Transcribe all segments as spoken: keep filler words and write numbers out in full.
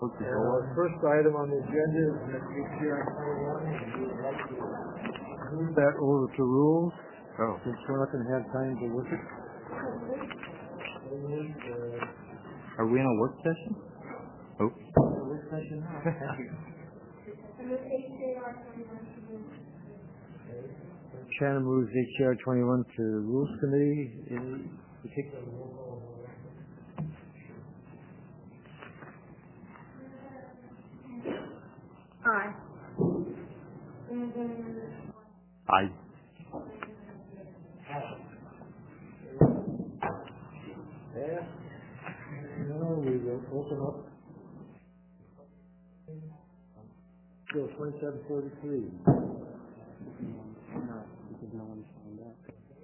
Uh, first item on the agenda is H C R twenty-one. We would like to move that over to rules. Oh. Since we're not going to have time to look at. Are we in a work session? Oh. A work session now. Shannon moves H C R twenty-one to the Rules Committee. Any particular role? Aye. Aye. Yeah. No, we will open up. Bill twenty-seven forty-three. No, because no one signed up.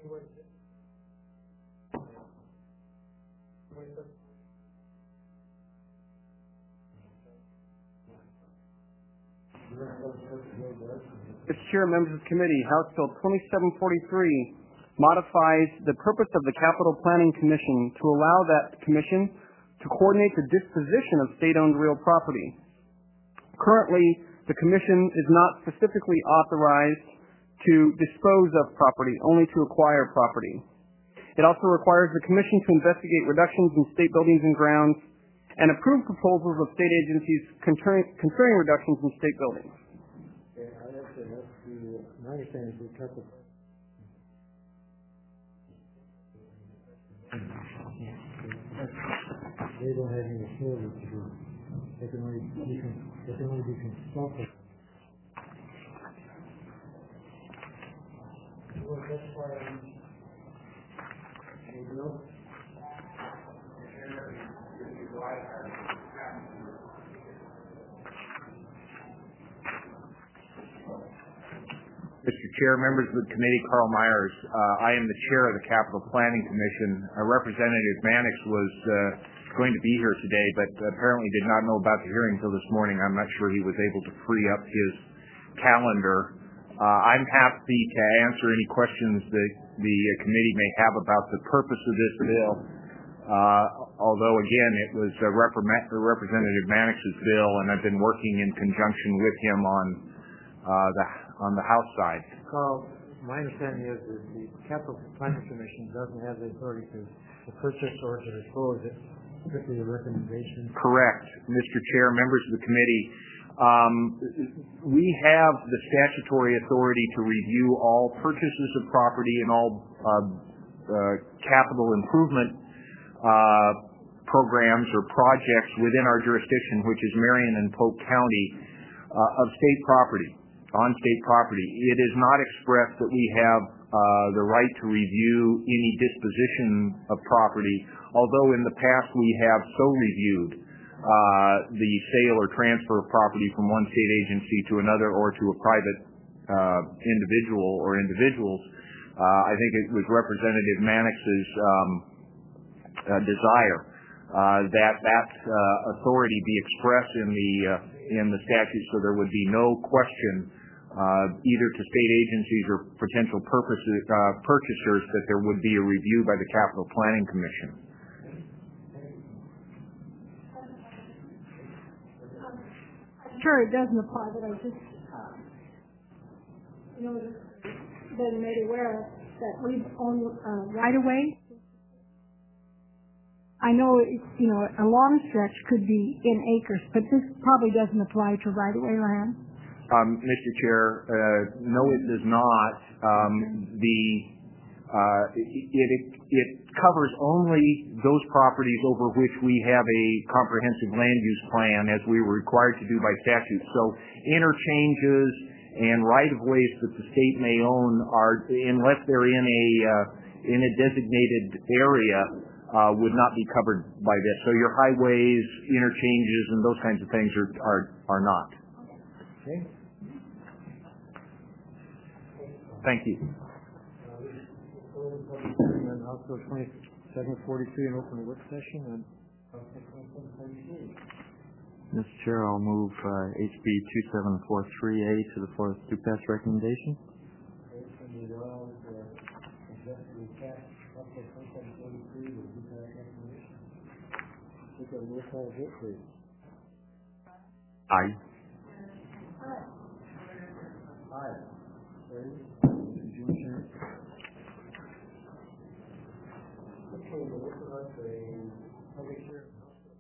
Mister Chair, members of the committee, House Bill twenty-seven forty-three modifies the purpose of the Capital Planning Commission to allow that commission to coordinate the disposition of state-owned real property. Currently, the commission is not specifically authorized to dispose of property, only to acquire property. It also requires the commission to investigate reductions in state buildings and grounds and approve proposals of state agencies concerning, concerning reductions in state buildings. Yeah, I have to have to, my understanding is we cut the. They don't have any authority to do. They can only be, they can only be consulted. Well, that's why I'm, you know. Mister Chair, members of the committee, Carl Myers. Uh, I am the chair of the Capital Planning Commission. Uh, Representative Mannix was uh, going to be here today, but apparently did not know about the hearing until this morning. I'm not sure he was able to free up his calendar. Uh, I'm happy to answer any questions that the uh, committee may have about the purpose of this bill. Uh, although, again, it was uh, Repre- Representative Mannix's bill, and I've been working in conjunction with him on uh, the on the House side. Carl, my understanding is that the Capital Planning Commission doesn't have the authority to, to purchase or to dispose. It's strictly a recommendation. Correct, Mister Chair, members of the committee. Um, we have the statutory authority to review all purchases of property and all uh, uh, capital improvement uh, programs or projects within our jurisdiction, which is Marion and Polk County, uh, of state property. On state property. It is not expressed that we have uh, the right to review any disposition of property, although in the past we have so reviewed uh, the sale or transfer of property from one state agency to another or to a private uh, individual or individuals. Uh, I think it was Representative Mannix's um, uh, desire uh, that that uh, authority be expressed in the uh, in the statute, so there would be no question Uh, either to state agencies or potential purposes, uh, purchasers that there would be a review by the Capital Planning Commission. Sure, it doesn't apply, but I just, uh, you know, been made aware that we've owned uh, right away. I know it's, you know, a long stretch could be in acres, but this probably doesn't apply to right away land. Um, Mister Chair, uh, no, it does not. Um, the uh, it, it it covers only those properties over which we have a comprehensive land use plan, as we were required to do by statute. So interchanges and right-of-ways that the state may own are, unless they're in a uh, in a designated area, uh, would not be covered by this. So your highways, interchanges, and those kinds of things are are are not. Okay. Thank you. And House Bill twenty-seven forty-three, an open work session on House Bill twenty-seven forty-three. Mister Chair, I'll move uh, H B twenty-seven forty-three A to the floor to pass recommendation. Okay, so the allowed uh, executive pass House Bill twenty-seven forty-three with due pass recommendation. Take a roll call vote, please. Aye. Aye. Okay, we'll open up a public hearing.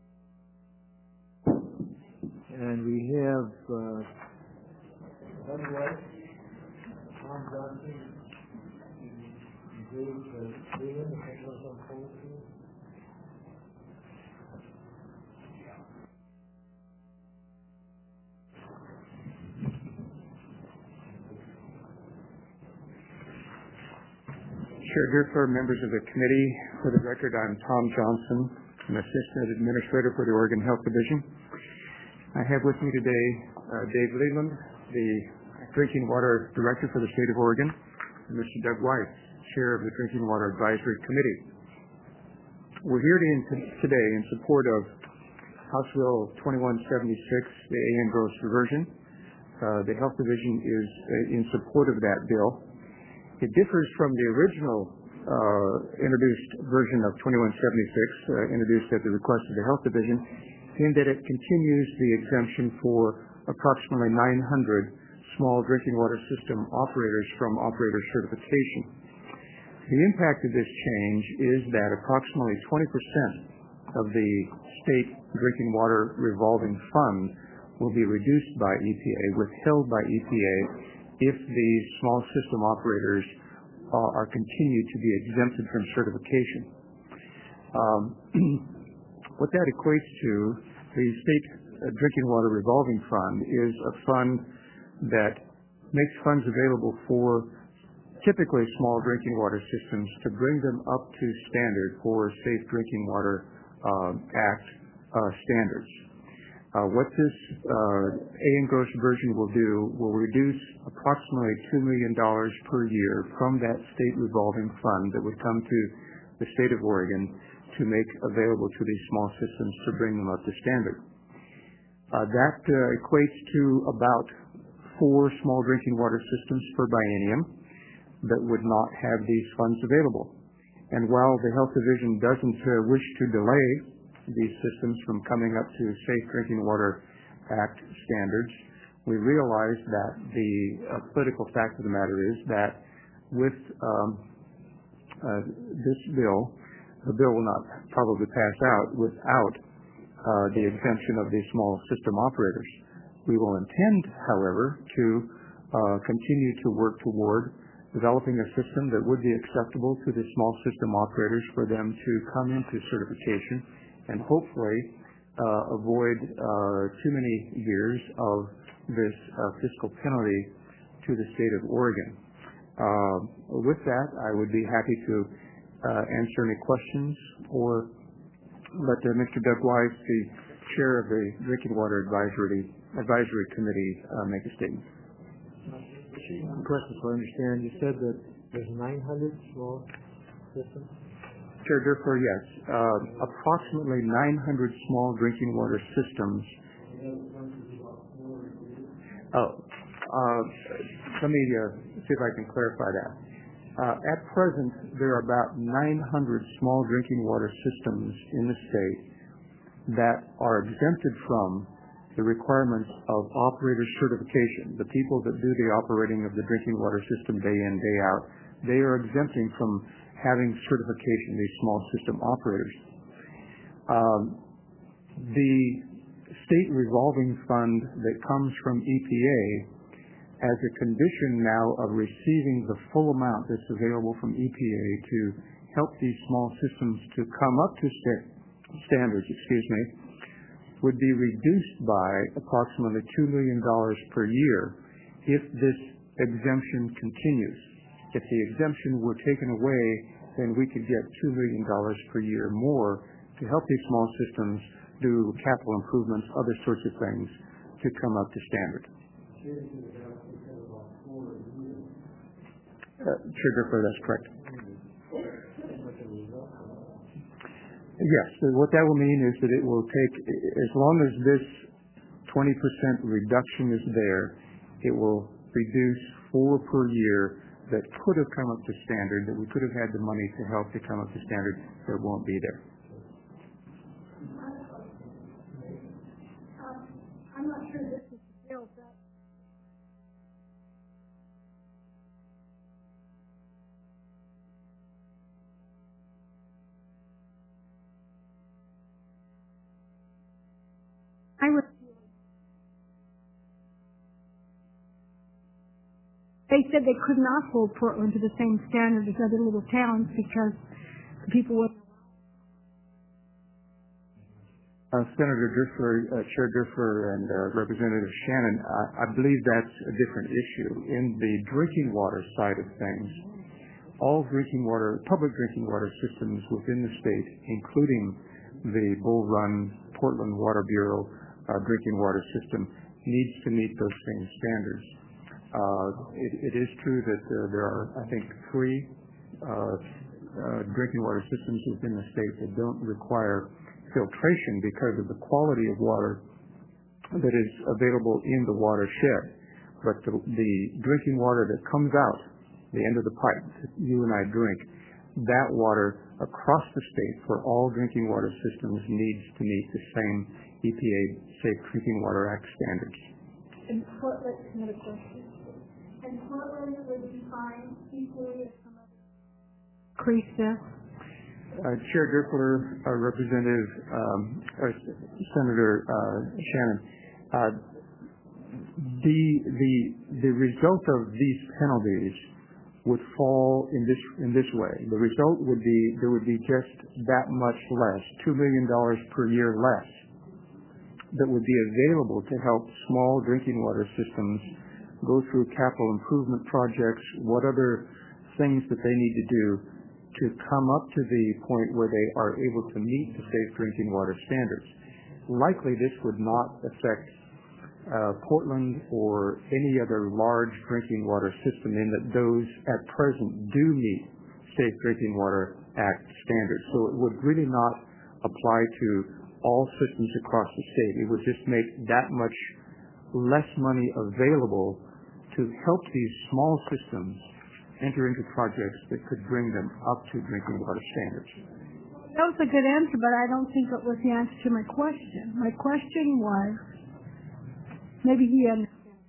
And we have, uh, Doug White, Tom Johnson, and Dave uh, Leland, if anyone's on hold here. Chair Durfer, members of the committee, for the record, I'm Tom Johnson, an assistant administrator for the Oregon Health Division. I have with me today uh, Dave Leland, the Drinking Water Director for the state of Oregon, and Mister Doug White, Chair of the Drinking Water Advisory Committee. We're here to, today in support of House Bill twenty-one seventy-six, the A N. Gross version. Uh, the Health Division is uh, in support of that bill. It differs from the original uh, introduced version of twenty-one seventy-six, uh, introduced at the request of the Health Division, in that it continues the exemption for approximately nine hundred small drinking water system operators from operator certification. The impact of this change is that approximately twenty percent of the state drinking water revolving fund will be reduced by E P A, withheld by E P A, if these small system operators uh, are continued to be exempted from certification. Um, what that equates to, the state uh, drinking water revolving fund is a fund that makes funds available for typically small drinking water systems to bring them up to standard for Safe Drinking Water uh, Act uh, standards. Uh, what this uh, A N. Gross version will do will reduce approximately two million dollars per year from that state revolving fund that would come to the state of Oregon to make available to these small systems to bring them up to standard. Uh, that uh, equates to about four small drinking water systems per biennium that would not have these funds available. And while the Health Division doesn't uh, wish to delay these systems from coming up to Safe Drinking Water Act standards, we realize that the uh, political fact of the matter is that with um, uh, this bill, the bill will not probably pass out without uh, the exemption of these small system operators. We will intend, however, to uh, continue to work toward developing a system that would be acceptable to the small system operators for them to come into certification and hopefully uh, avoid uh, too many years of this uh, fiscal penalty to the state of Oregon. Uh, with that, I would be happy to uh, answer any questions or let uh, Mister Doug Weiss, the chair of the Drinking Water Advisory Advisory Committee, uh, make a statement. Question, so I understand. You said that there's nine hundred small systems? Chair Durfer, yes. Uh, approximately nine hundred small drinking water systems. Oh, uh, let me uh, see if I can clarify that. Uh, at present, there are about nine hundred small drinking water systems in the state that are exempted from the requirements of operator certification. The people that do the operating of the drinking water system day in, day out, they are exempting from having certification, these small system operators. Um, the state revolving fund that comes from E P A, as a condition now of receiving the full amount that's available from E P A to help these small systems to come up to st- standards, excuse me, would be reduced by approximately two million dollars per year if this exemption continues. If the exemption were taken away, then we could get two million dollars per year more to help these small systems do capital improvements, other sorts of things to come up to standard. Uh, Chair Durfer, that's correct. Yes, so what that will mean is that it will take, as long as this twenty percent reduction is there, it will reduce four per year that could have come up to standard, that we could have had the money to help to come up to standard, that won't be there. I'm not sure if that. I would. They said they could not hold Portland to the same standard as other little towns because the people would. Uh, Senator Driscoll, uh, Chair Driscoll, and uh, Representative Shannon, I, I believe that's a different issue. In the drinking water side of things, all drinking water, public drinking water systems within the state, including the Bull Run Portland Water Bureau uh, drinking water system, needs to meet those same standards. Uh, it, it is true that uh, there are, I think, three uh, uh, drinking water systems within the state that don't require filtration because of the quality of water that is available in the watershed. But the, the drinking water that comes out the end of the pipe that you and I drink, that water across the state for all drinking water systems needs to meet the same E P A Safe Drinking Water Act standards. And Portland, another question. And Portland would be fine equally as some other. Increase this. Uh, Chair Driscoll, uh, Representative um, uh, Senator uh, Shannon, uh, the the the result of these penalties would fall in this in this way. The result would be there would be just that much less, two million dollars per year less, that would be available to help small drinking water systems go through capital improvement projects, what other things that they need to do to come up to the point where they are able to meet the safe drinking water standards. Likely this would not affect uh, Portland or any other large drinking water system in that those at present do meet Safe Drinking Water Act standards. So it would really not apply to all systems across the state. It would just make that much less money available to help these small systems enter into projects that could bring them up to drinking water standards. That was a good answer, but I don't think it was the answer to my question. My question was, maybe he understands.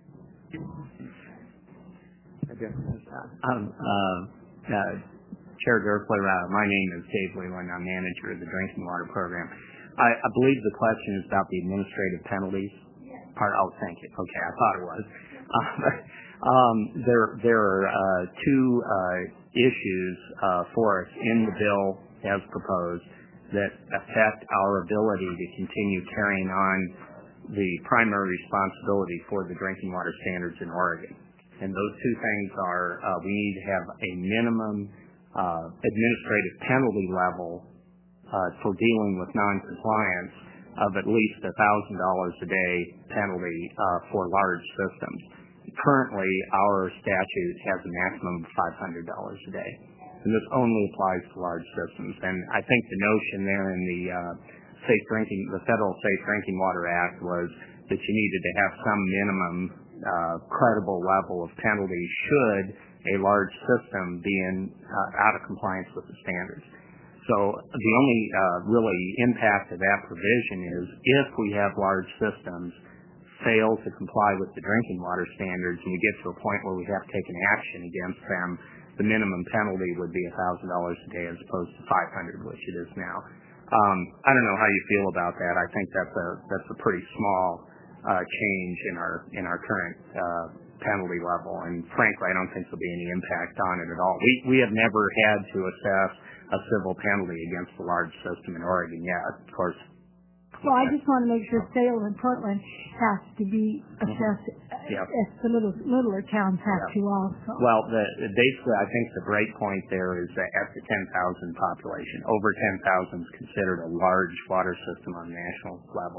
Um, uh, uh, Chair Gerfler, uh, my name is Dave Leland. I'm manager of the Drinking Water Program. I, I believe the question is about the administrative penalties. Yes. Part, oh, thank you. Okay, I thought it was. Uh, um, there, there are uh, two uh, issues uh, for us in the bill as proposed that affect our ability to continue carrying on the primary responsibility for the drinking water standards in Oregon. And those two things are uh, we need to have a minimum uh, administrative penalty level uh, for dealing with noncompliance of at least one thousand dollars a day penalty uh, for large systems. Currently, our statute has a maximum of five hundred dollars a day, and this only applies to large systems. And I think the notion there in the uh, Safe Drinking, the Federal Safe Drinking Water Act was that you needed to have some minimum uh, credible level of penalty should a large system be in uh, out of compliance with the standards. So the only uh, really impact of that provision is if we have large systems fail to comply with the drinking water standards and we get to a point where we have to take an action against them, the minimum penalty would be one thousand dollars a day as opposed to five hundred dollars, which it is now. Um, I don't know how you feel about that. I think that's a that's a pretty small uh, change in our in our current uh, penalty level, and frankly, I don't think there'll be any impact on it at all. We we have never had to assess a civil penalty against a large system in Oregon yet, of course. Well, I just want to make sure Salem and Portland has to be assessed mm-hmm. yep. as the little littler towns have yep. to also. Well, the, basically, I think the break point there is that at the ten thousand population. Over ten thousand is considered a large water system on the national level.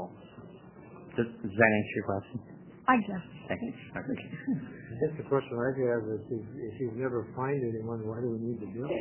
Does, does that answer your question? I guess. Thank you. Okay. I guess the question I have is, if, if you've never fined anyone, why do we need to do it?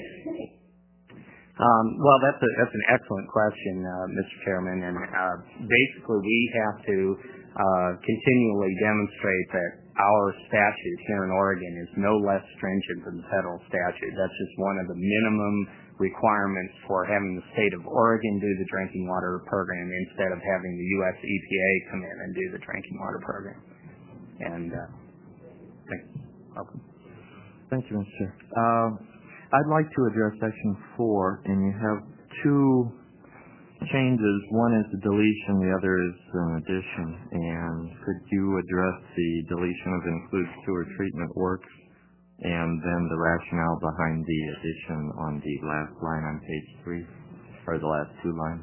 Um, well, that's a, that's an excellent question, uh, Mister Chairman, and uh, basically we have to uh, continually demonstrate that our statute here in Oregon is no less stringent than the federal statute. That's just one of the minimum requirements for having the state of Oregon do the drinking water program instead of having the U S E P A come in and do the drinking water program. And uh, thanks. Welcome. Thank you, Mister Chair. Uh, I'd like to address section four, and you have two changes. One is the deletion, the other is an addition. And could you address the deletion of includes sewer treatment works, and then the rationale behind the addition on the last line on page three, or the last two lines?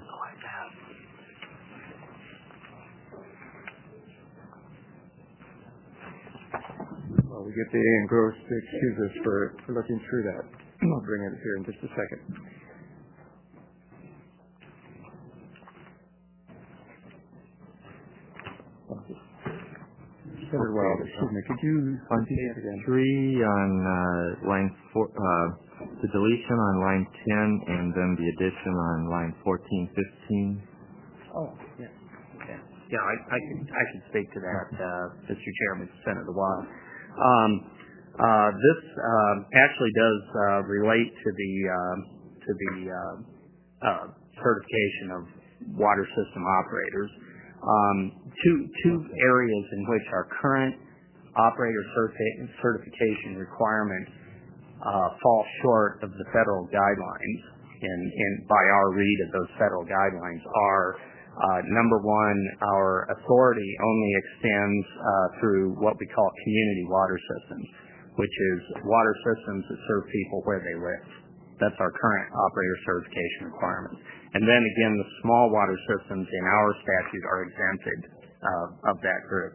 Well, we get the A engrossed to excuse us for, for looking through that. I'll bring it here in just a second. Senator Wild, excuse me, could you On say that again? three on uh, line four, uh, the deletion on line ten, and then the addition on line fourteen, fifteen. Oh, yeah. Okay. Yeah, I, I can I can speak to that, uh, Mister Chairman, Senator Wild. Um, uh, this uh, actually does uh, relate to the uh, to the uh, uh, certification of water system operators. Um, two two areas in which our current operator certi- certification requirements uh, fall short of the federal guidelines, and, and by our read of those federal guidelines are uh, number one, our authority only extends uh, through what we call community water systems, which is water systems that serve people where they live. That's our current operator certification requirement. And then again, the small water systems in our statute are exempted uh, of that group.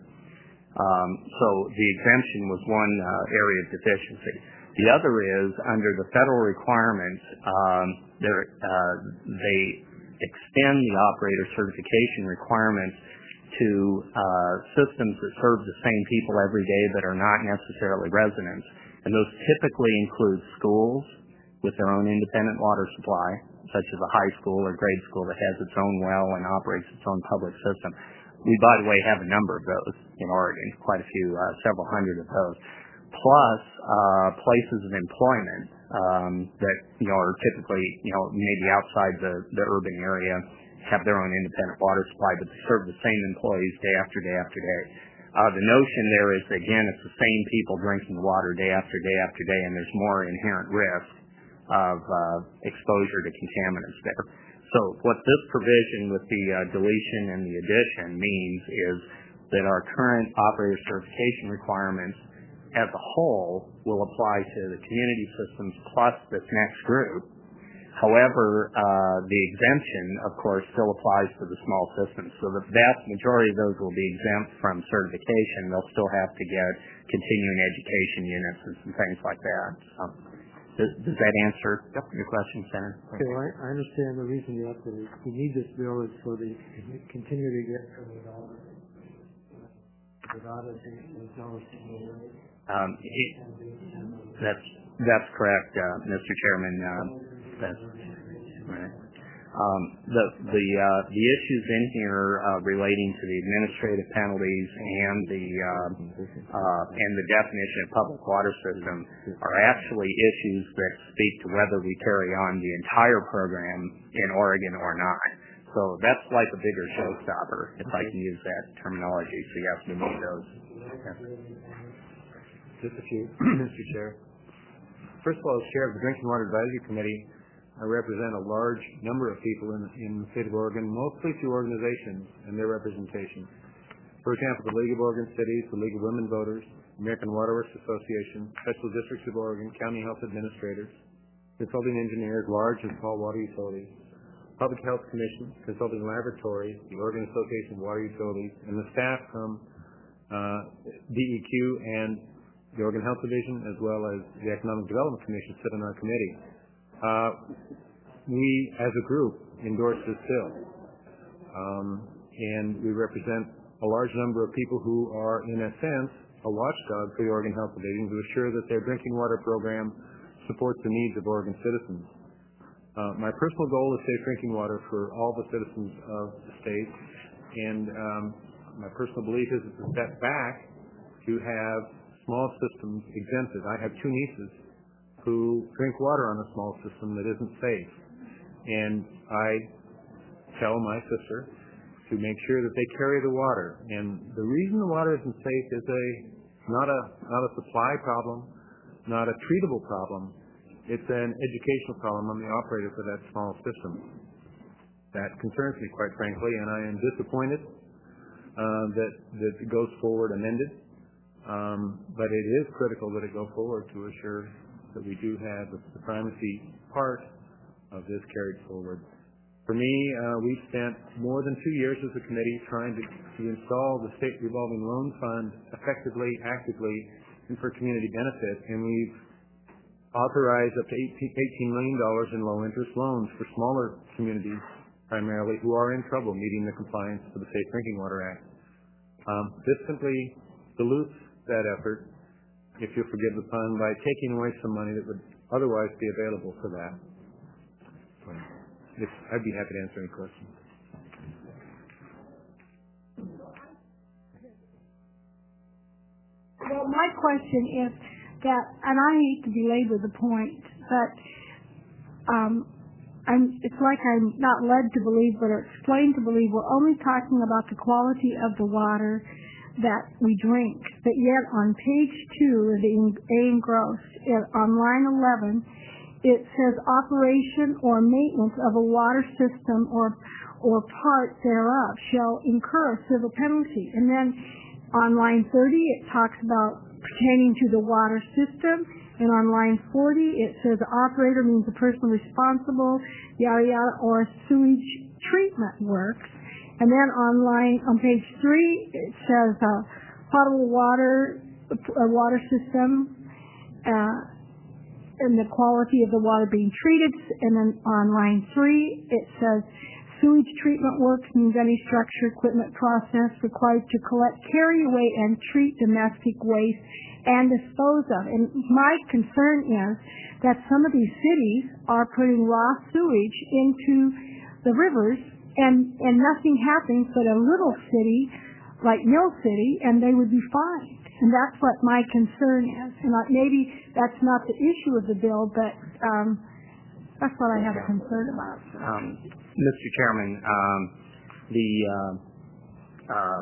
Um, so the exemption was one uh, area of deficiency. The other is under the federal requirements, um, uh, they extend the operator certification requirements to uh, systems that serve the same people every day that are not necessarily residents. And those typically include schools with their own independent water supply, such as a high school or grade school that has its own well and operates its own public system. We, by the way, have a number of those in Oregon, quite a few, uh, several hundred of those, plus uh, places of employment um, that you know are typically you know maybe outside the, the urban area, have their own independent water supply, but they serve the same employees day after day after day. Uh, the notion there is, again, it's the same people drinking the water day after day after day, and there's more inherent risk of uh, exposure to contaminants there. So what this provision with the uh, deletion and the addition means is that our current operator certification requirements as a whole will apply to the community systems plus this next group. However, uh, the exemption, of course, still applies to the small systems. So the vast majority of those will be exempt from certification. They'll still have to get continuing education units and some things like that. So, does, does that answer yep. your question, Senator? Okay, well, I, I understand the reason you have to, you need this bill is so that you can continue to get from the dollar. Without it, there's no um, it, that's, that's correct, uh, Mister Chairman. Uh, that's right. Um, the the uh, the issues in here uh, relating to the administrative penalties and the uh, uh, and the definition of public water system are actually issues that speak to whether we carry on the entire program in Oregon or not. So that's like a bigger showstopper, if I can use that terminology. So yes, we need those. Yeah. Just a few, Mister Chair. First of all, as Chair of the Drinking Water Advisory Committee, I represent a large number of people in, in the state of Oregon, mostly through organizations and their representation. For example, the League of Oregon Cities, the League of Women Voters, American Water Works Association, Special Districts of Oregon, County Health Administrators, Consulting Engineers, large and small water utilities, Public Health Commission, Consulting Laboratories, the Oregon Association of Water Utilities, and the staff from uh, D E Q and the Oregon Health Division, as well as the Economic Development Commission sit on our committee. Uh, we, as a group, endorse this bill. Um, and we represent a large number of people who are, in a sense, a watchdog for the Oregon Health Division to assure that their drinking water program supports the needs of Oregon citizens. Uh, my personal goal is safe drinking water for all the citizens of the state, and um, my personal belief is it's a step back to have small systems exempted. I have two nieces who drink water on a small system that isn't safe, and I tell my sister to make sure that they carry the water. And the reason the water isn't safe is a not a not a supply problem, not a treatable problem. It's an educational problem on the operator for that small system. That concerns me, quite frankly, and I am disappointed uh, that that it goes forward amended. Um, but it is critical that it go forward to assure that we do have the, the primacy part of this carried forward. For me, uh, we've spent more than two years as a committee trying to, to install the state revolving loan fund effectively, actively, and for community benefit, and we've authorized up to eighteen million dollars in low-interest loans for smaller communities, primarily, who are in trouble meeting the compliance of the Safe Drinking Water Act. Um, this simply dilutes that effort, if you'll forgive the pun, by taking away some money that would otherwise be available for that. If, I'd be happy to answer any questions. Well, my question is that, and I hate to belabor the point, but um, I'm, it's like I'm not led to believe, but are explained to believe we're only talking about the quality of the water that we drink. But yet on page two of the A engrossed, on line eleven, it says operation or maintenance of a water system or or part thereof shall incur a civil penalty. And then on line thirty, it talks about pertaining to the water system. And on line forty, it says operator means the person responsible, yada yada, or sewage treatment works. And then on line, on page three, it says uh, potable water, a water system, uh, and the quality of the water being treated. And then on line three, it says sewage treatment works means any structure, equipment, process required to collect, carry away, and treat domestic waste and dispose of. And my concern is that some of these cities are putting raw sewage into the rivers, and, and nothing happens but a little city like Mill City, and they would be fined. And that's what my concern is. And maybe that's not the issue of the bill, but um, that's what I have a concern about. Um, Mister Chairman, um, the uh, um,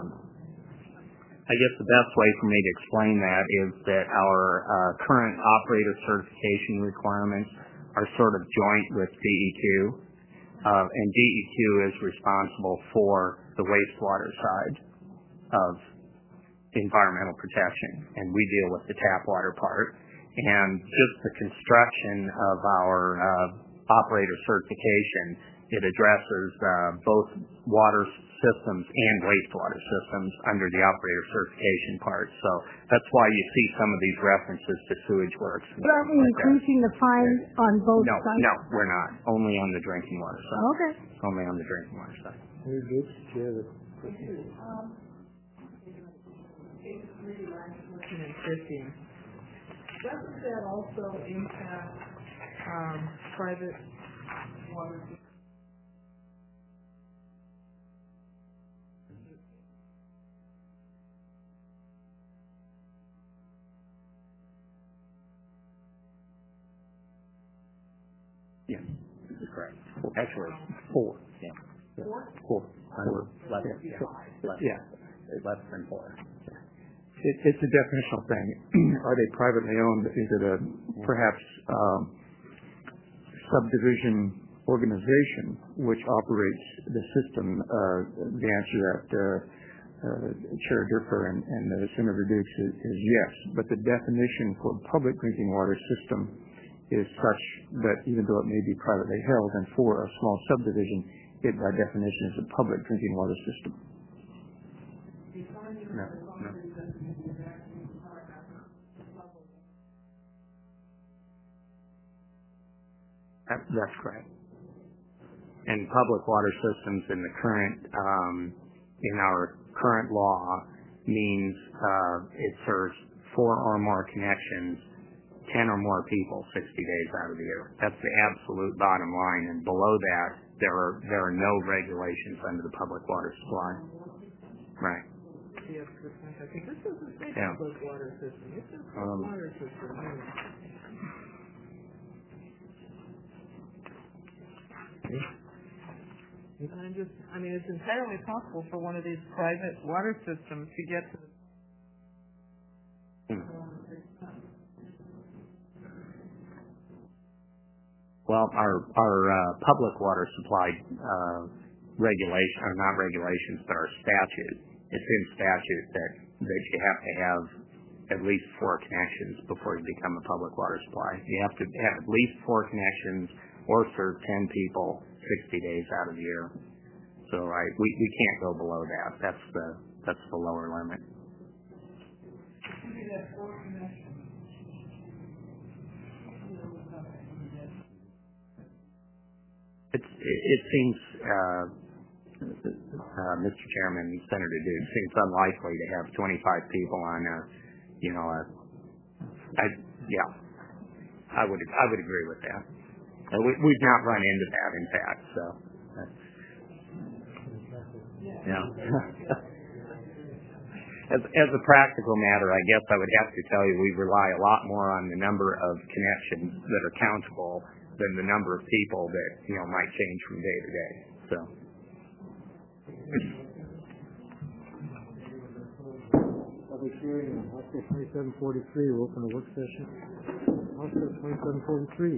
I guess the best way for me to explain that is that our uh, current operator certification requirements are sort of joint with D E Q, uh, and D E Q is responsible for the wastewater side of environmental protection, and we deal with the tap water part. And just the construction of our uh, operator certification, it addresses uh, both water systems and wastewater systems under the operator certification part. So that's why you see some of these references to sewage works. But aren't we increasing the fine on both no, sides? No, we're not. Only on the drinking water side. Okay. Only on the drinking water side. Very good. Chair, fifteen. Doesn't that also impact um, private water? Yes, this is correct. Actually, four. Yeah. Four? Four. Four. Less, Yeah. less, Yeah. less than four. It, it's a definitional thing. Are they privately owned? Is it a perhaps um, subdivision organization which operates the system? Uh, the answer that uh, uh, Chair Durfer and, and uh, Senator Dukes is, is yes. But the definition for public drinking water system is such that even though it may be privately held, and for a small subdivision, it by definition is a public drinking water system. No, no. That, that's correct. And public water systems in the current, um, in our current law means uh, it serves four or more connections, ten or more people, sixty days out of the year. That's the absolute bottom line. And below that, there are there are no regulations under the public water supply. Right. Yes, I think this is a Yeah. public water system. This is a Um, water system. Any And I'm just, I mean, it's entirely possible for one of these private water systems to get to the Well, our our uh, public water supply uh, regulation, or not regulations, but our statute. It's in statute that that you have to have at least four connections before you become a public water supply. You have to have at least four connections or serve ten people sixty days out of the year. So I we, we can't go below that. That's the that's the lower limit. It's, it, it seems, uh, uh, Mister Chairman, Senator Duke, seems unlikely to have twenty-five people on a, you know, a, I, yeah, I would, I would agree with that. Uh, we, we've not run into that, in fact, so. Yeah. as, as a practical matter, I guess I would have to tell you we rely a lot more on the number of connections that are countable than the number of people that, you know, might change from day to day. So. Public hearing on House Bill twenty-seven forty-three. We'll open the work session. House Bill twenty-seven forty-three.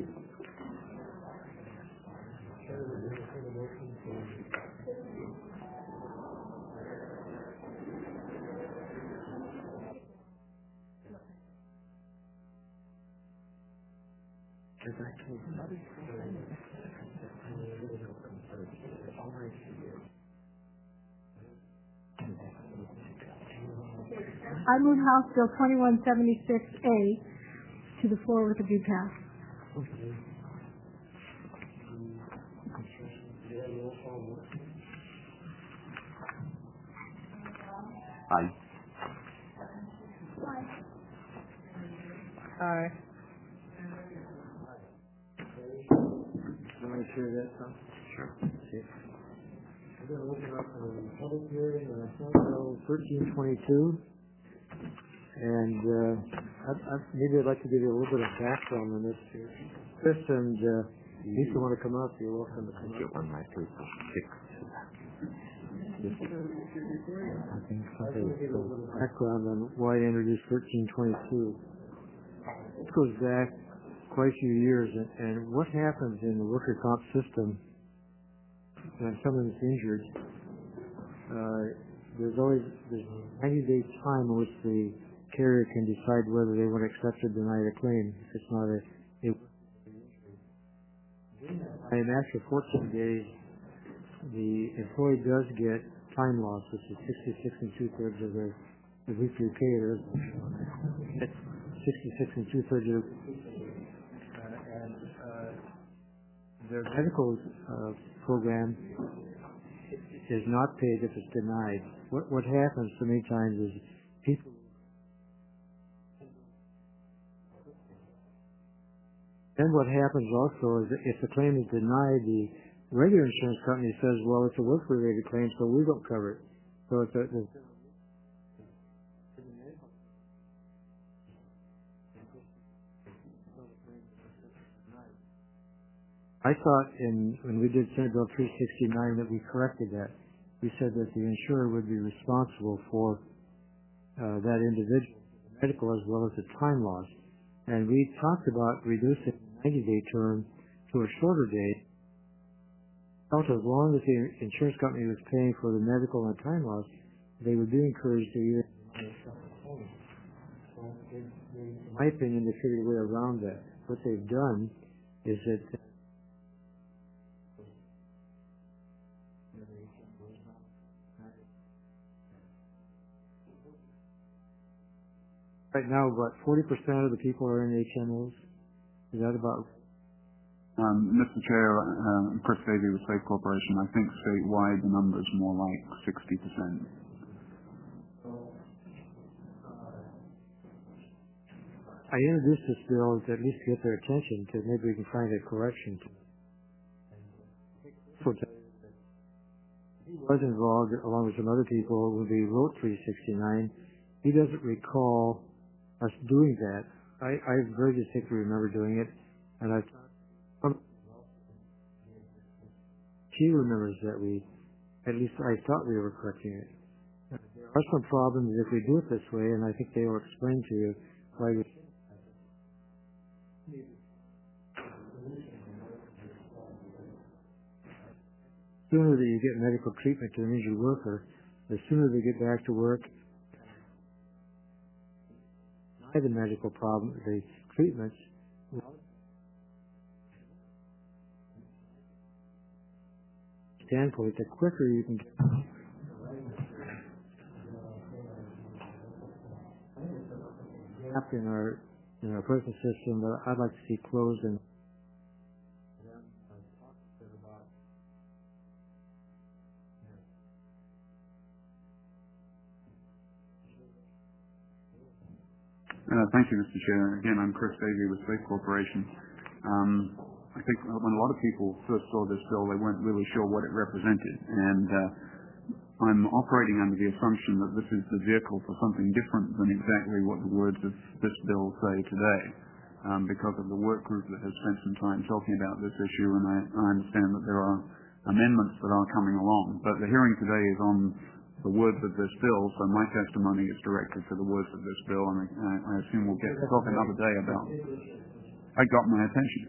I move House Bill twenty-one seventy-six A to the floor with a be passed. Aye. Aye. Can I share that, Tom? Sure. Okay. We're going to open up a public hearing on House Bill thirteen twenty-two. And uh, I, I, maybe I'd like to give you a little bit of background on this here. Chris and uh, if you want to come up, you're welcome to come up. One, my three, four, six. I think something background on why I introduced thirteen twenty-two. This goes back quite a few years, and, and what happens in the worker comp system when someone's injured, uh, there's always there's a ninety day time in which the carrier can decide whether they want to accept or deny the claim. If it's not a, a and after fourteen days, the employee does get time loss, which is sixty-six and two thirds of the, the weekly pay. There's sixty-six and two thirds of the uh, and uh, their medical uh, program is not paid if it's denied. What what happens so many times is people. Then what happens also is that if the claim is denied, the regular insurance company says, well, it's a work-related claim, so we don't cover it. So it's a, it's I thought in when we did Senate Bill three sixty-nine that we corrected that. We said that the insurer would be responsible for uh, that individual, medical as well as the time loss. And we talked about reducing the ninety day term to a shorter date. Felt as long as the insurance company was paying for the medical and time loss, they would be encouraged to either. So in, in my opinion, they figured a way around that. What they've done is that right now, about forty percent of the people are in H M Os. Is that about? Um, Mister Chair, uh, Chris Davey with Safe Corporation. I think statewide the number is more like sixty percent. I introduced this bill to at least get their attention, to maybe we can find a correction. He was involved, along with some other people, when we wrote three sixty-nine. He doesn't recall us doing that. I, I very distinctly remember doing it, and I she remembers that we, at least I thought we were correcting it. There are some problems if we do it this way, and I think they will explain to you why we. The sooner that you get medical treatment to an injured worker, the sooner they get back to work. Deny the medical problem, the treatments. Standpoint, the quicker you can get. Gap in our in our prison system that I'd like to see closed and. Uh, thank you, Mister Chair. Again, I'm Chris Davey with Safe Corporation. Um, I think when a lot of people first saw this bill, they weren't really sure what it represented, and uh, I'm operating under the assumption that this is the vehicle for something different than exactly what the words of this bill say today, um, because of the work group that has spent some time talking about this issue, and I, I understand that there are amendments that are coming along. But the hearing today is on the words of this bill, so my testimony is directed to the words of this bill, and I, I assume we'll get to talk another day about. I got my attention,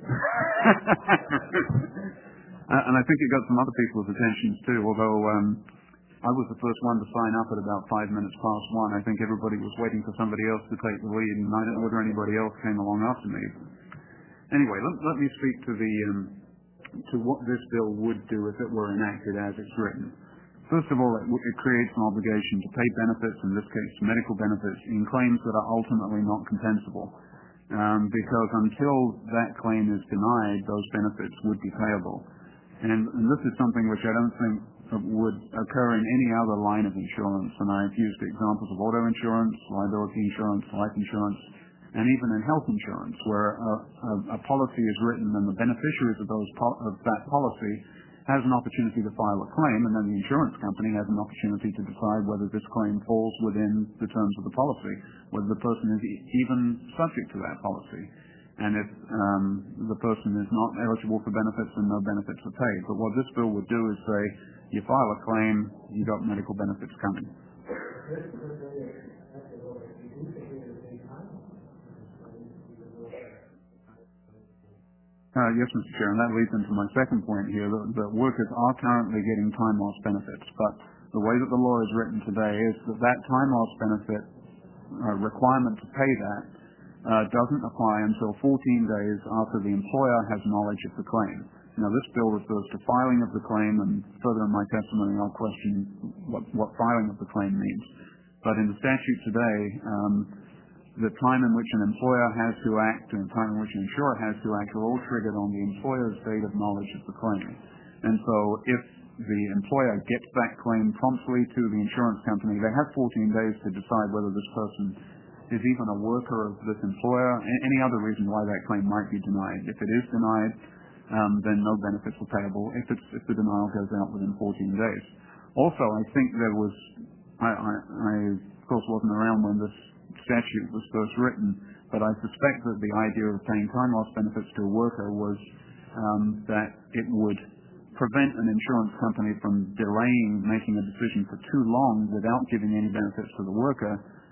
and I think it got some other people's attentions too. Although um, I was the first one to sign up at about five minutes past one, I think everybody was waiting for somebody else to take the lead, and I don't know whether anybody else came along after me. Anyway, let, let me speak to the um, to what this bill would do if it were enacted as it's written. First of all, it, it creates an obligation to pay benefits, in this case medical benefits, in claims that are ultimately not compensable. Um, because until that claim is denied, those benefits would be payable. And, and this is something which I don't think would occur in any other line of insurance. And I've used examples of auto insurance, liability insurance, life insurance, and even in health insurance, where a, a, a policy is written and the beneficiaries of, those po- of that policy has an opportunity to file a claim, and then the insurance company has an opportunity to decide whether this claim falls within the terms of the policy, whether the person is e- even subject to that policy. And if um, the person is not eligible for benefits, then no benefits are paid. But what this bill would do is say, you file a claim, you got medical benefits coming. Uh, yes, Mister Chair, and that leads into my second point here, that, that workers are currently getting time loss benefits, but the way that the law is written today is that that time loss benefit uh, requirement to pay that uh, doesn't apply until fourteen days after the employer has knowledge of the claim. Now, this bill refers to filing of the claim, and further in my testimony I'll question what, what filing of the claim means. But in the statute today, um, the time in which an employer has to act and the time in which an insurer has to act are all triggered on the employer's date of knowledge of the claim. And so if the employer gets that claim promptly to the insurance company, they have fourteen days to decide whether this person is even a worker of this employer, and any other reason why that claim might be denied. If it is denied, um, then no benefits are payable if, it's, if the denial goes out within fourteen days. Also, I think there was, I, I, I of course wasn't around when this statute was first written, but I suspect that the idea of paying time loss benefits to a worker was um, that it would prevent an insurance company from delaying making a decision for too long without giving any benefits to the worker,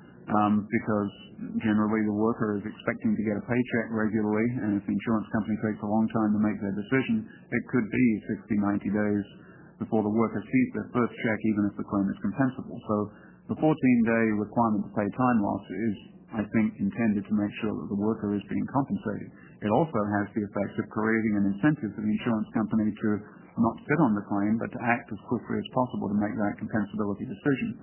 um, because generally the worker is expecting to get a paycheck regularly, and if the insurance company takes a long time to make their decision, it could be sixty, ninety days before the worker sees their first check, even if the claim is compensable. So the fourteen-day requirement to pay time loss is, I think, intended to make sure that the worker is being compensated. It also has the effect of creating an incentive for the insurance company to not sit on the claim, but to act as quickly as possible to make that compensability decision.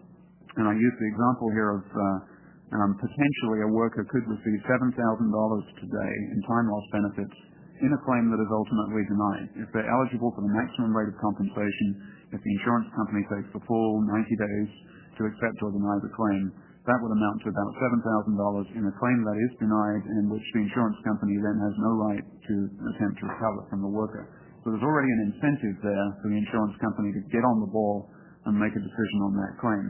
And I use the example here of uh, um, potentially a worker could receive seven thousand dollars today in time loss benefits in a claim that is ultimately denied. If they're eligible for the maximum rate of compensation, if the insurance company takes the full ninety days to accept or deny the claim, that would amount to about seven thousand dollars in a claim that is denied, in which the insurance company then has no right to attempt to recover from the worker. So there's already an incentive there for the insurance company to get on the ball and make a decision on that claim.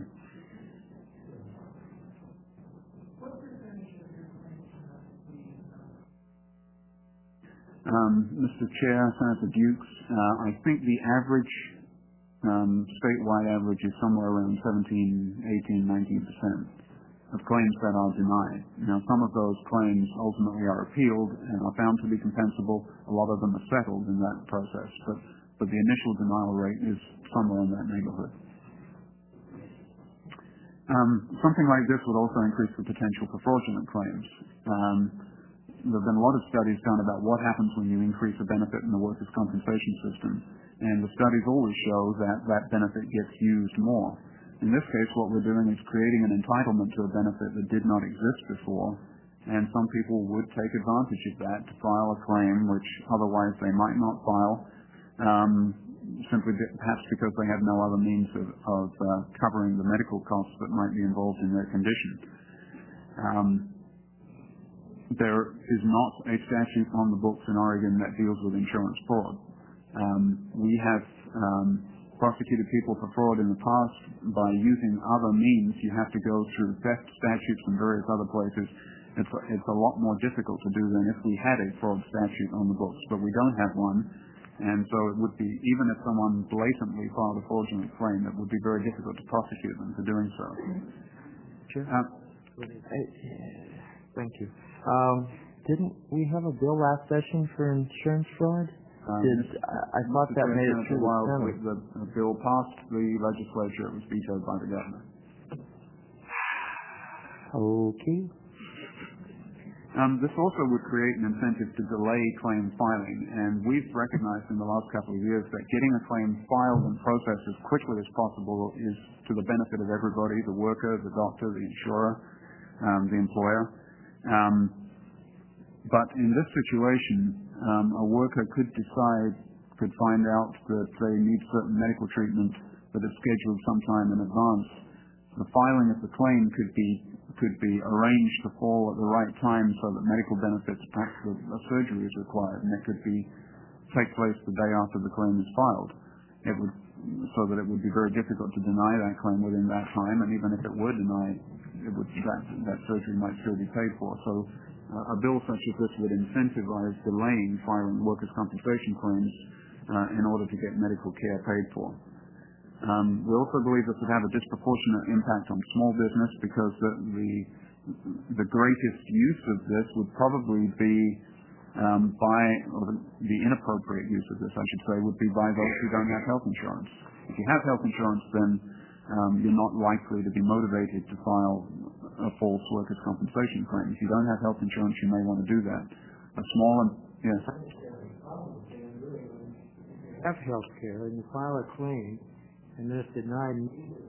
Um, Mister Chair, Senator Dukes, uh, I think the average, um, statewide average is somewhere around seventeen, eighteen, nineteen percent of claims that are denied. Now, some of those claims ultimately are appealed and are found to be compensable. A lot of them are settled in that process, but, but the initial denial rate is somewhere in that neighborhood. Um, something like this would also increase the potential for fraudulent claims. Um, there have been a lot of studies done about what happens when you increase a benefit in the workers' compensation system, and the studies always show that that benefit gets used more. In this case, what we're doing is creating an entitlement to a benefit that did not exist before, and some people would take advantage of that to file a claim which otherwise they might not file, um, simply perhaps because they have no other means of, of uh, covering the medical costs that might be involved in their condition. Um, there is not a statute on the books in Oregon that deals with insurance fraud. Um, we have um, prosecuted people for fraud in the past by using other means. You have to go through theft statutes and various other places. It's, it's a lot more difficult to do than if we had a fraud statute on the books, but we don't have one. And so it would be, even if someone blatantly filed a fraudulent claim, it would be very difficult to prosecute them for doing so. Sure. Uh, I, thank you. Um, didn't we have a bill last session for insurance fraud? Um, Did, I, I thought that made it through while the the, the bill passed the legislature, it was vetoed by the governor. Okay. Um, this also would create an incentive to delay claim filing, and we've recognized in the last couple of years that getting a claim filed and processed as quickly as possible is to the benefit of everybody, the worker, the doctor, the insurer, um, the employer. Um, but in this situation, um, a worker could decide, could find out that they need certain medical treatment that is scheduled sometime in advance. The filing of the claim could be could be arranged to fall at the right time so that medical benefits, perhaps a, a surgery is required, and it could be take place the day after the claim is filed. It would, so that it would be very difficult to deny that claim within that time, and even if it were denied, it would, that, that surgery might still be paid for. So uh, a bill such as this would incentivize delaying filing workers' compensation claims uh, in order to get medical care paid for. Um, we also believe this would have a disproportionate impact on small business because the the, the greatest use of this would probably be um, by, or the, the inappropriate use of this, I should say, would be by those who don't have health insurance. If you have health insurance, then um, you're not likely to be motivated to file a false workers' compensation claim. If you don't have health insurance, you may want to do that. A small and, yes? Have health care and you file a claim, and then it's denied.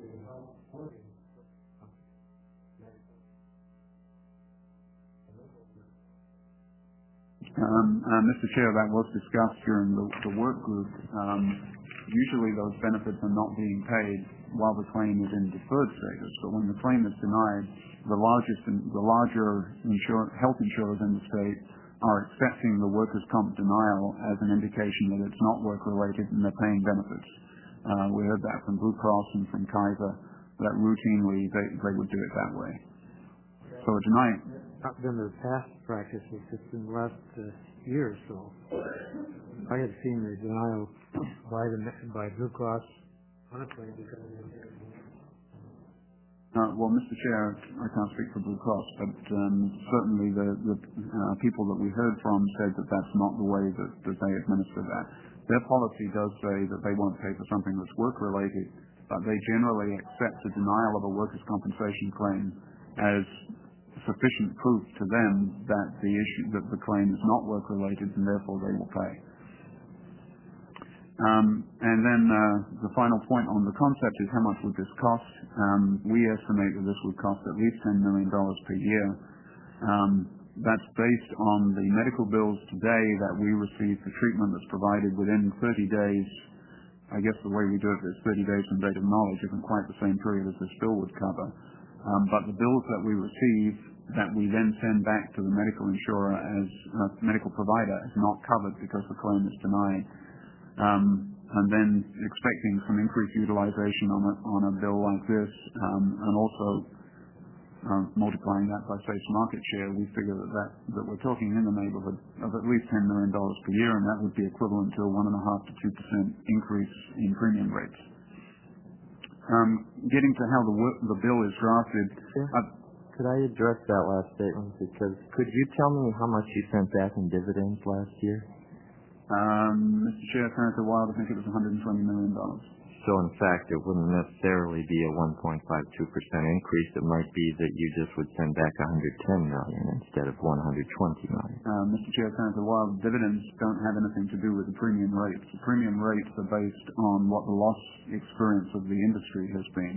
Um, uh, Mister Chair, that was discussed during the, the work group. Um, usually those benefits are not being paid while the claim is in deferred status, but when the claim is denied, the largest, the larger insur- health insurers in the state are accepting the workers' comp denial as an indication that it's not work-related and they're paying benefits. Uh, we heard that from Blue Cross and from Kaiser, that routinely they, they would do it that way. So tonight... Not been their past practices, just in the last uh, year or so. I have seen the denial by the by Blue Cross on a claim because of Uh, well, Mister Chair, I can't speak for Blue Cross, but um, certainly the, the uh, people that we heard from said that that's not the way that, that they administer that. Their policy does say that they won't pay for something that's work-related, but they generally accept the denial of a workers' compensation claim as sufficient proof to them that the issue that the claim is not work-related, and therefore they will pay. Um, and then uh, the final point on the concept is how much would this cost? Um, we estimate that this would cost at least ten million dollars per year. Um, that's based on the medical bills today that we receive for treatment that's provided within thirty days. I guess the way we do it is thirty days from date of knowledge isn't quite the same period as this bill would cover. Um, but the bills that we receive that we then send back to the medical insurer as uh, medical provider is not covered because the claim is denied. Um, and then expecting some increased utilization on a, on a bill like this, um, and also uh, multiplying that by SAFE's market share, we figure that, that, that we're talking in the neighborhood of at least ten million dollars per year, and that would be equivalent to a one point five to two percent increase in premium rates. Um, getting to how the, the bill is drafted, sure. uh, could I address that last statement? Because could you tell me how much you sent back in dividends last year? Um, Mister Chair, Senator Wild, I think it was one hundred twenty million dollars. So, in fact, it wouldn't necessarily be a one point five two percent increase. It might be that you just would send back one hundred ten million dollars instead of one hundred twenty million dollars. Uh, Mister Chair, Senator Wild, dividends don't have anything to do with the premium rates. The premium rates are based on what the loss experience of the industry has been.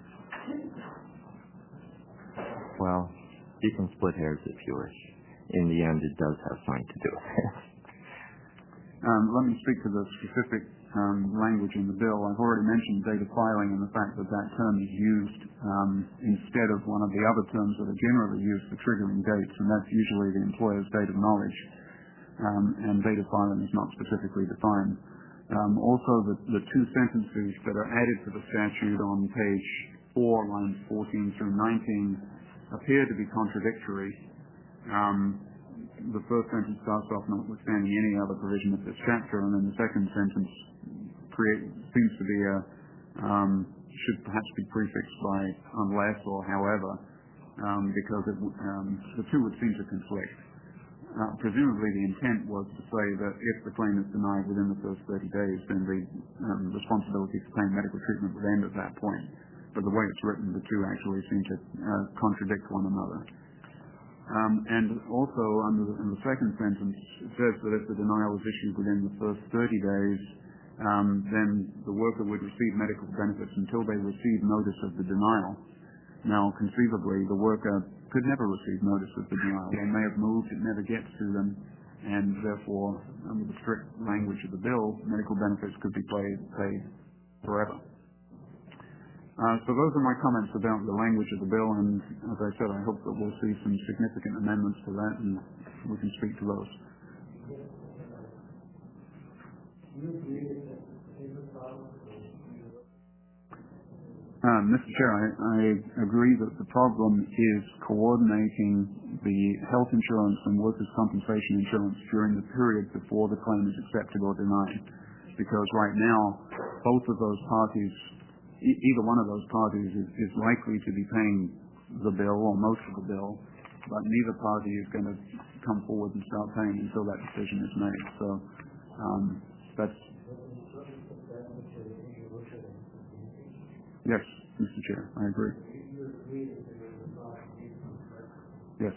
Well, you can split hairs if you wish. In the end, it does have something to do with it. Um, let me speak to the specific um, language in the bill. I've already mentioned data filing and the fact that that term is used um, instead of one of the other terms that are generally used for triggering dates, and that's usually the employer's date of knowledge, um, and data filing is not specifically defined. Um, also, the, the two sentences that are added to the statute on page four, lines fourteen through nineteen, appear to be contradictory. Um, The first sentence starts off notwithstanding any other provision of this chapter, and then the second sentence create, seems to be a, um, should perhaps be prefixed by unless or however, um, because it, um, the two would seem to conflict. Uh, presumably the intent was to say that if the claim is denied within the first thirty days, then the um, responsibility to pay medical treatment would end at that point. But the way it's written, the two actually seem to uh, contradict one another. Um, and also, under the, in the second sentence, it says that if the denial is issued within the first thirty days, um, then the worker would receive medical benefits until they receive notice of the denial. Now, conceivably, the worker could never receive notice of the denial. They may have moved, it never gets to them, and therefore, under the strict language of the bill, medical benefits could be paid, paid forever. Uh, so those are my comments about the language of the bill, and as I said, I hope that we'll see some significant amendments to that, and we can speak to those. Uh, Mister Chair, I, I agree that the problem is coordinating the health insurance and workers' compensation insurance during the period before the claim is accepted or denied, because right now, both of those parties either one of those parties is, is likely to be paying the bill or most of the bill, but neither party is going to come forward and start paying until that decision is made. So um, that's... Yes, Mister Chair, I agree. Yes.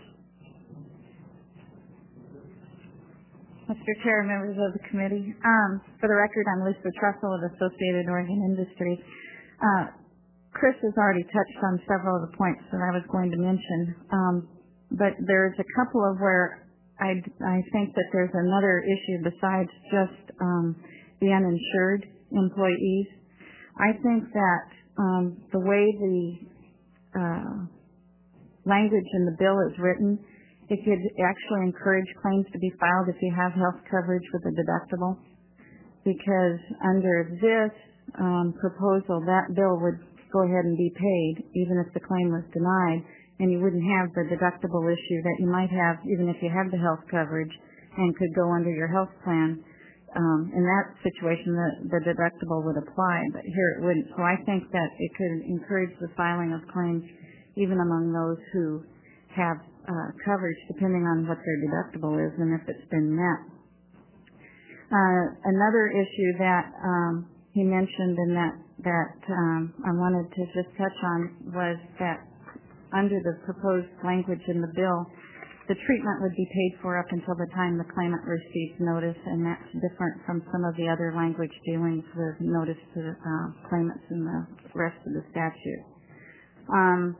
Mister Chair, members of the committee, um, for the record, I'm Lisa Trussell of Associated Oregon Industries. Uh, Chris has already touched on several of the points that I was going to mention, um, but there's a couple of where I, I think that there's another issue besides just um, the uninsured employees. I think that um, the way the uh, language in the bill is written, it could actually encourage claims to be filed if you have health coverage with a deductible, because under this Um, proposal, that bill would go ahead and be paid even if the claim was denied, and you wouldn't have the deductible issue that you might have even if you have the health coverage and could go under your health plan. Um, in that situation, the, the deductible would apply, but here it wouldn't. So I think that it could encourage the filing of claims even among those who have uh, coverage, depending on what their deductible is and if it's been met. Uh, another issue that um, he mentioned and that, that um, I wanted to just touch on was that under the proposed language in the bill, the treatment would be paid for up until the time the claimant receives notice, and that's different from some of the other language dealings with notice to uh, claimants in the rest of the statute. Um,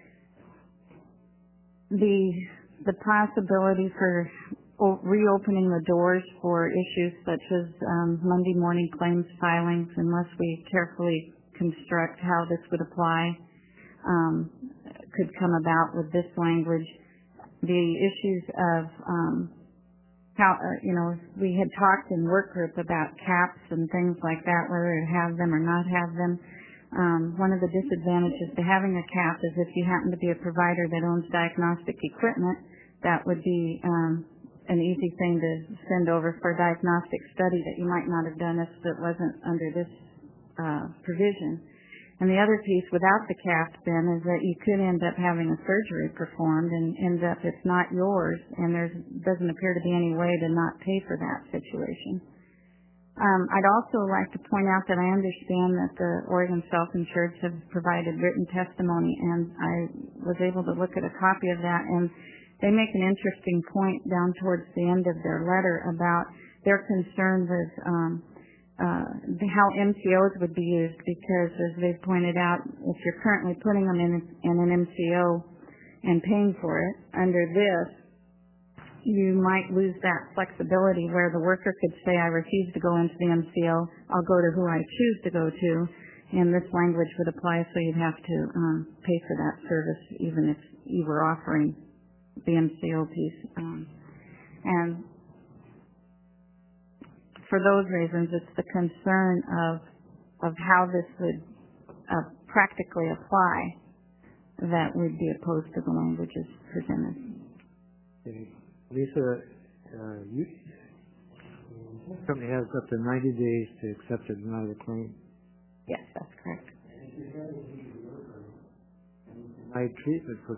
the the possibility for reopening the doors for issues such as um, Monday morning claims filings, unless we carefully construct how this would apply, um, could come about with this language. The issues of um, how, uh, you know, we had talked in work group about caps and things like that, whether to have them or not have them. Um, one of the disadvantages to having a cap is if you happen to be a provider that owns diagnostic equipment, that would be um, an easy thing to send over for a diagnostic study that you might not have done if it wasn't under this uh, provision. And the other piece without the cap then is that you could end up having a surgery performed and end up it's not yours, and there doesn't appear to be any way to not pay for that situation. Um, I'd also like to point out that I understand that the Oregon Self-Insureds have provided written testimony, and I was able to look at a copy of that, and they make an interesting point down towards the end of their letter about their concern with um, uh, how M C Os would be used, because as they've pointed out, if you're currently putting them in, in an M C O and paying for it, under this, you might lose that flexibility where the worker could say, I refuse to go into the M C O, I'll go to who I choose to go to, and this language would apply, so you'd have to um, pay for that service even if you were offering the M C O piece. Um, and for those reasons, it's the concern of of how this would uh, practically apply that would be opposed to the languages presented. Okay. Lisa, uh, you, the company has up to ninety days to accept or deny the claim. Yes, that's correct. Denied treatment for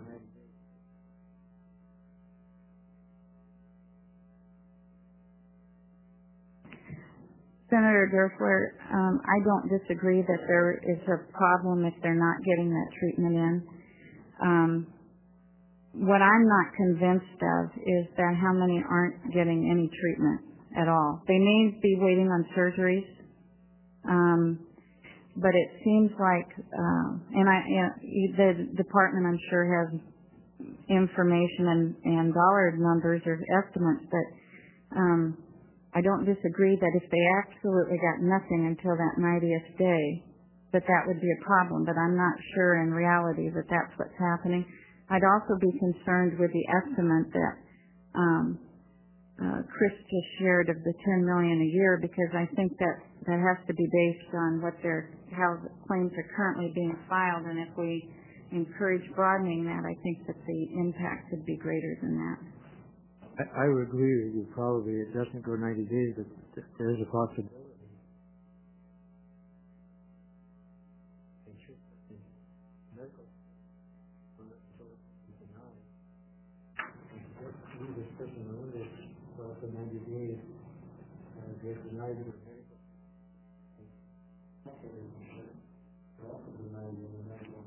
Senator Derfler, um, I don't disagree that there is a problem if they're not getting that treatment in. Um, what I'm not convinced of is that how many aren't getting any treatment at all. They may be waiting on surgeries, um, but it seems like, uh, and I, you know, the department I'm sure has information and, and dollar numbers or estimates, but um, I don't disagree that if they absolutely got nothing until that ninetieth day, that that would be a problem, but I'm not sure in reality that that's what's happening. I'd also be concerned with the estimate that um, uh, Chris just shared of the ten million dollars a year, because I think that that has to be based on what their how the claims are currently being filed, and if we encourage broadening that, I think that the impact could be greater than that. I, I would agree with you. Probably it doesn't go ninety days, but th- there is a possibility. ninety days, uh, they're denied the medical. They're also denied the medical.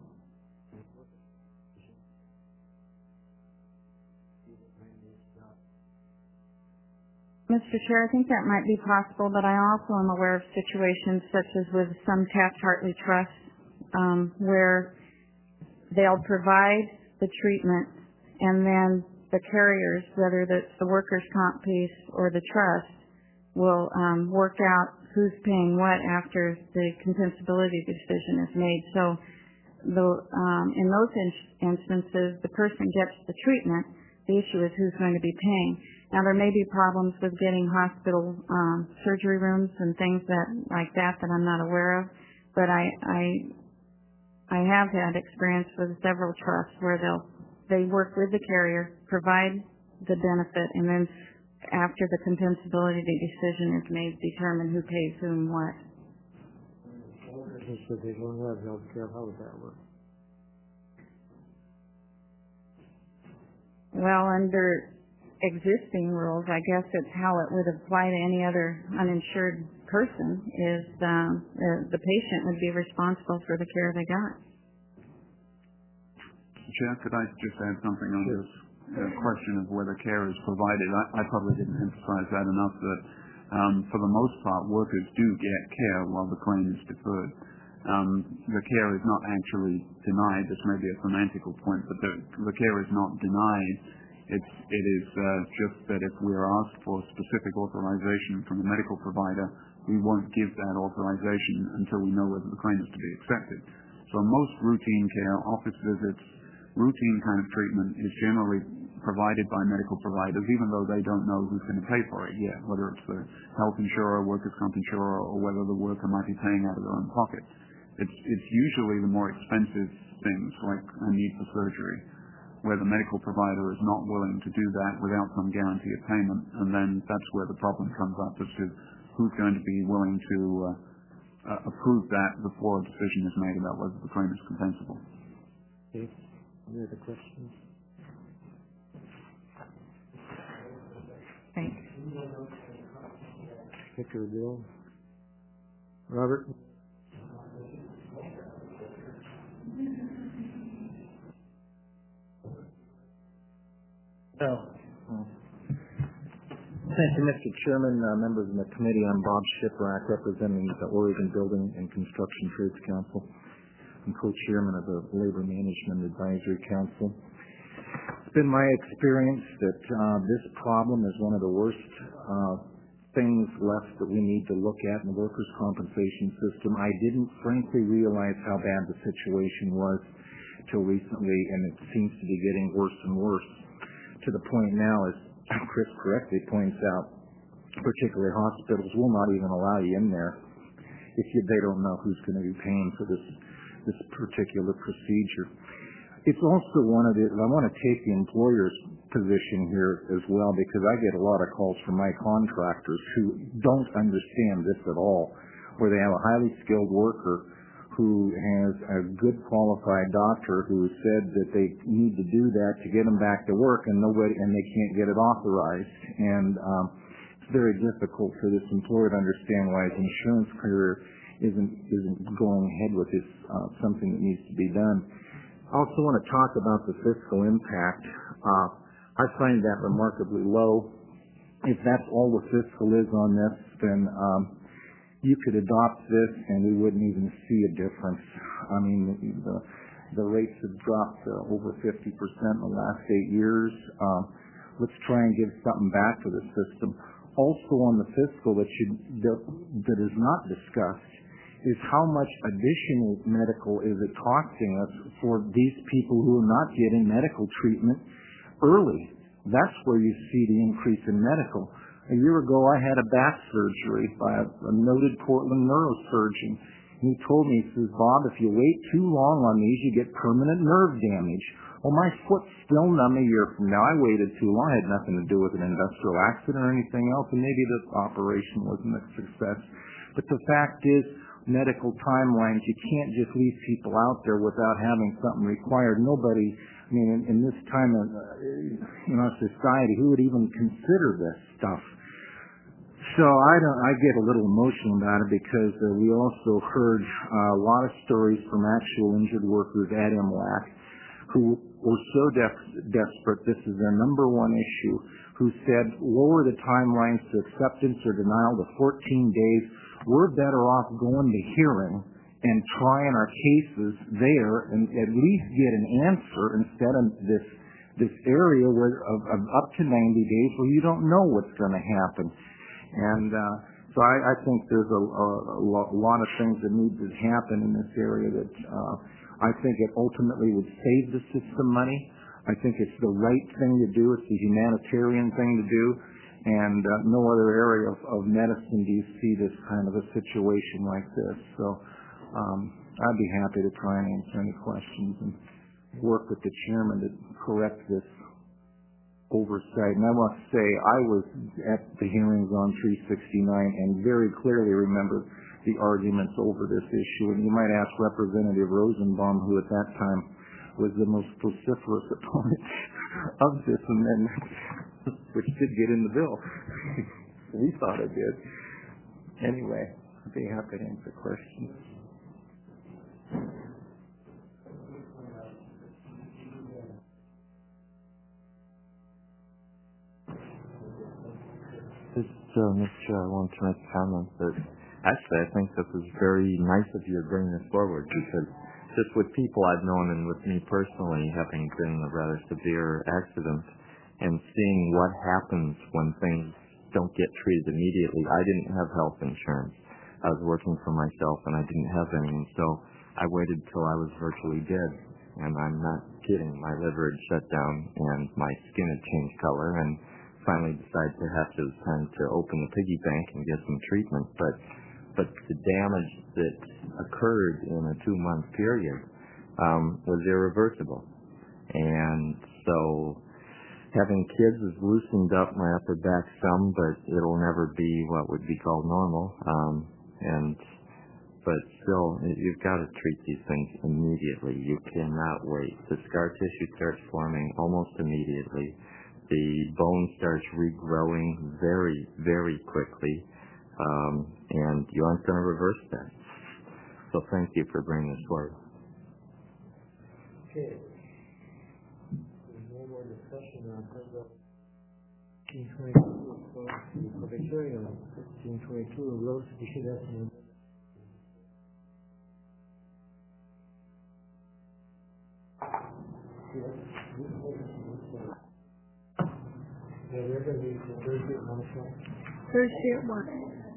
Mister Chair, I think that might be possible, but I also am aware of situations such as with some Taft-Hartley trusts um, where they'll provide the treatment and then the carriers, whether that's the workers' comp piece or the trust, will um, work out who's paying what after the compensability decision is made. So the, um, in those in- instances, the person gets the treatment. The issue is who's going to be paying. Now, there may be problems with getting hospital um, surgery rooms and things that like that that I'm not aware of, but I, I I have had experience with several trusts where they'll they work with the carrier, provide the benefit, and then after the compensability decision is made, determine who pays whom what. So they don't have health care. How would that work? Well, under existing rules, I guess it's how it would apply to any other uninsured person, is um, the, the patient would be responsible for the care they got. Chair, could I just add something on this uh, question of whether care is provided? I, I probably didn't emphasize that enough, that um, for the most part, workers do get care while the claim is deferred. Um, the care is not actually denied. This may be a semantical point, but the, the care is not denied. It's, it is uh, just that if we are asked for specific authorization from a medical provider, we won't give that authorization until we know whether the claim is to be accepted. So most routine care, office visits, routine kind of treatment is generally provided by medical providers, even though they don't know who's going to pay for it yet, whether it's the health insurer, workers' comp insurer, or whether the worker might be paying out of their own pocket. It's, it's usually the more expensive things, like a need for surgery, where the medical provider is not willing to do that without some guarantee of payment, and then that's where the problem comes up as to who's going to be willing to uh, uh, approve that before a decision is made about whether the claim is compensable. Okay. Any other questions? Thanks. Particular bill. Robert? Oh. Thank you, Mister Chairman, uh, members of the committee. I'm Bob Shiprack, representing the Oregon Building and Construction Trades Council. I'm co-chairman of the Labor Management Advisory Council. It's been my experience that uh, this problem is one of the worst uh, things left that we need to look at in the workers' compensation system. I didn't frankly realize how bad the situation was till recently, and it seems to be getting worse and worse, to the point now, as Chris correctly points out, particularly hospitals will not even allow you in there if you, they don't know who's going to be paying for this this particular procedure. It's also one of the, I want to take the employer's position here as well, because I get a lot of calls from my contractors who don't understand this at all, where they have a highly skilled worker who has a good qualified doctor who has said that they need to do that to get them back to work, and nobody, and they can't get it authorized. And um, it's very difficult for this employer to understand why his insurance career isn't isn't going ahead with this, uh, something that needs to be done. I also want to talk about the fiscal impact. Uh, I find that remarkably low. If that's all the fiscal is on this, then um, you could adopt this and we wouldn't even see a difference. I mean, the, the rates have dropped uh, over fifty percent in the last eight years. Um, let's try and give something back to the system. Also on the fiscal that, should, that, that is not discussed is how much additional medical is it costing us for these people who are not getting medical treatment early. That's where you see the increase in medical. A year ago, I had a back surgery by a, a noted Portland neurosurgeon. He told me, he says, Bob, if you wait too long on these, you get permanent nerve damage. Well, my foot's still numb a year from now. I waited too long. It had nothing to do with an industrial accident or anything else, and maybe the operation wasn't a success. But the fact is, medical timelines, you can't just leave people out there without having something required. Nobody, I mean, in, in this time of, uh, in our society, who would even consider this stuff? So I don't, I get a little emotional about it because uh, we also heard uh, a lot of stories from actual injured workers at M W A C who were so def- desperate, this is their number one issue, who said lower the timelines to acceptance or denial to fourteen days. We're better off going to hearing and trying our cases there and at least get an answer instead of this this area where of, of up to ninety days where you don't know what's going to happen. And uh, so I, I think there's a, a, a lot of things that need to happen in this area that uh, I think it ultimately would save the system money. I think it's the right thing to do. It's the humanitarian thing to do. And uh, no other area of, of medicine do you see this kind of a situation like this. So um, I'd be happy to try and answer any questions and work with the chairman to correct this oversight. And I must say, I was at the hearings on three sixty-nine and very clearly remember the arguments over this issue. And you might ask Representative Rosenbaum, who at that time was the most vociferous opponent of this amendment, which did get in the bill. We thought it did. Anyway, I'd be happy to answer questions. Just, uh, Mister Chair, I want to make a comment that actually I think this is very nice of you to bring this forward, because just with people I've known and with me personally having been in a rather severe accident and seeing what happens when things don't get treated immediately. I didn't have health insurance. I was working for myself and I didn't have any, and so I waited till I was virtually dead. And I'm not kidding. My liver had shut down and my skin had changed color, and finally decided to have to time to open the piggy bank and get some treatment. But but the damage that occurred in a two-month period um, was irreversible. And so having kids has loosened up my upper back some, but it'll never be what would be called normal. Um, and but still, you've got to treat these things immediately. You cannot wait. The scar tissue starts forming almost immediately. The bone starts regrowing very, very quickly, um, and you aren't going to reverse that. So thank you for bringing this forward. Okay. There's no more discussion on fifteen twenty-two. Public hearing on fifteen twenty-two. Rose, we should have some. Yeah, they're going to be Thursday at one o'clock. Thursday at one.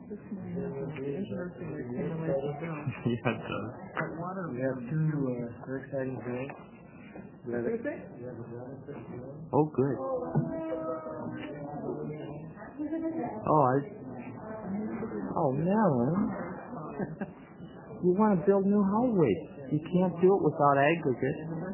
Yeah, it does. We have two uh, very exciting bills. Oh, good. Oh, I. Oh, Marilyn. You want to build new highways. You can't do it without aggregate.